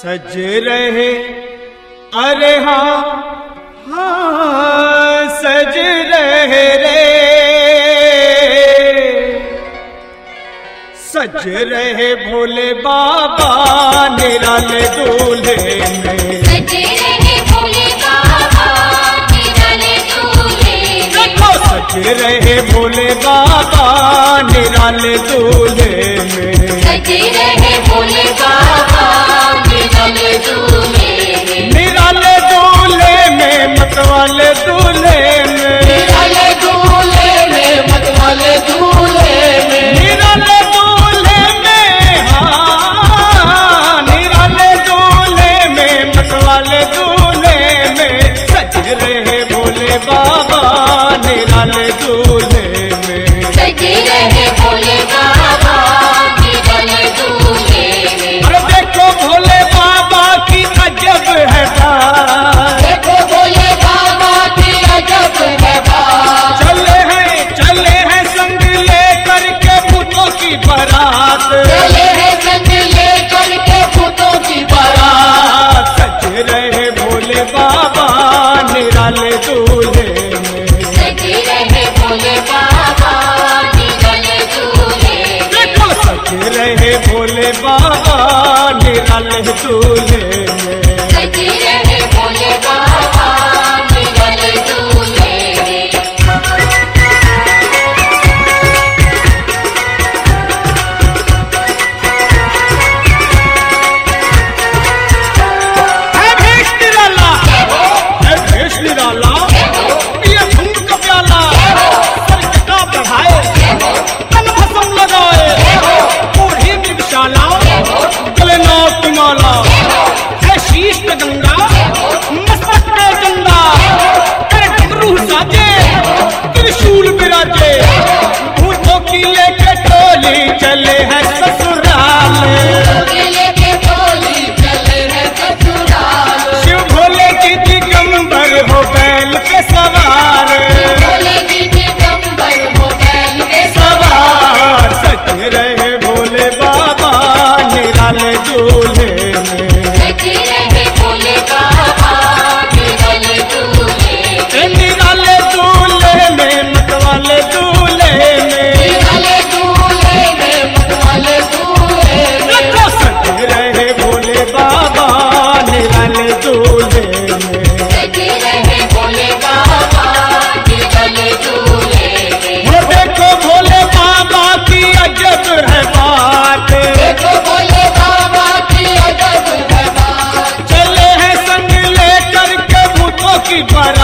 सज रहे, अरे हाँ हाँ सज रहे रे, सज रहे भोले बाबा निराले दूल्हे में। सज रहे भोले बाबा निराले दूल्हे में। देखो सज रहे भोले बाबा निराले दूल्हे में। सज रहे भोले बाबा निराले दूल्हे में। निराले दूल्हे में मतवाले दूल्हे में। निराले दूल्हे में मतवाले दूल्हे में। निराले दूल्हे में, हाँ निराले दूल्हे में मतवाले दूल्हे में। सज रहे भोले बाबा निराले दूल्हे में। सज रहे भोले बाबा निराले दूल्हे में। अरे देखो भोले बाबा की अजब है बात। देखो भोले बाबा की अजब है बात। चले हैं संग लेकर के भूतों की बारात। चले हैं संग लेकर के भूतों की बारात। सज रहे भोले बाबा निराले दूल्हे में। सज रहे भोले बाबा निराले दूल्हे में। देखो सज रहे भोले बाबा निराले दूल्हे में। सज रहे भोले बाबा निराले दूल्हे में। है भेष निराला, है भेष निराला, ये धुंध का प्याला, सर जटा बढ़ाए, तन भस्म लगाए, बूढ़ी निशाला, गले नाग की माला, है शीश पे गंगा, मस्तक पे गंगा, कर डमरू साजे, त्रिशूल बिराजे, भूतों की लेके टोली चले हैं ससुराल। लेके टोली चले हैं ससुराल। शिव भोले की दिगंबर हो बैल पे सवार। भोले की दिगंबर हो बैल पे सवार सज रहे भोले बाबा निराले दूल्हे में। सज रहे भोले बाबा निराले दूल्हे में। निराले दूल्हे में मतवाले दूल्हे में। निराले दूल्हे में मतवाले दूल्हे में। देखो सज रहे भोले बाबा निराले दूल्हे में। सज रहे भोले बाबा निराले दूल्हे में। वो देखो भोले बाबा की अजब है बात। देखो भोले बाबा की अजब है बात। चले हैं संग लेकर के भूतों की बारात।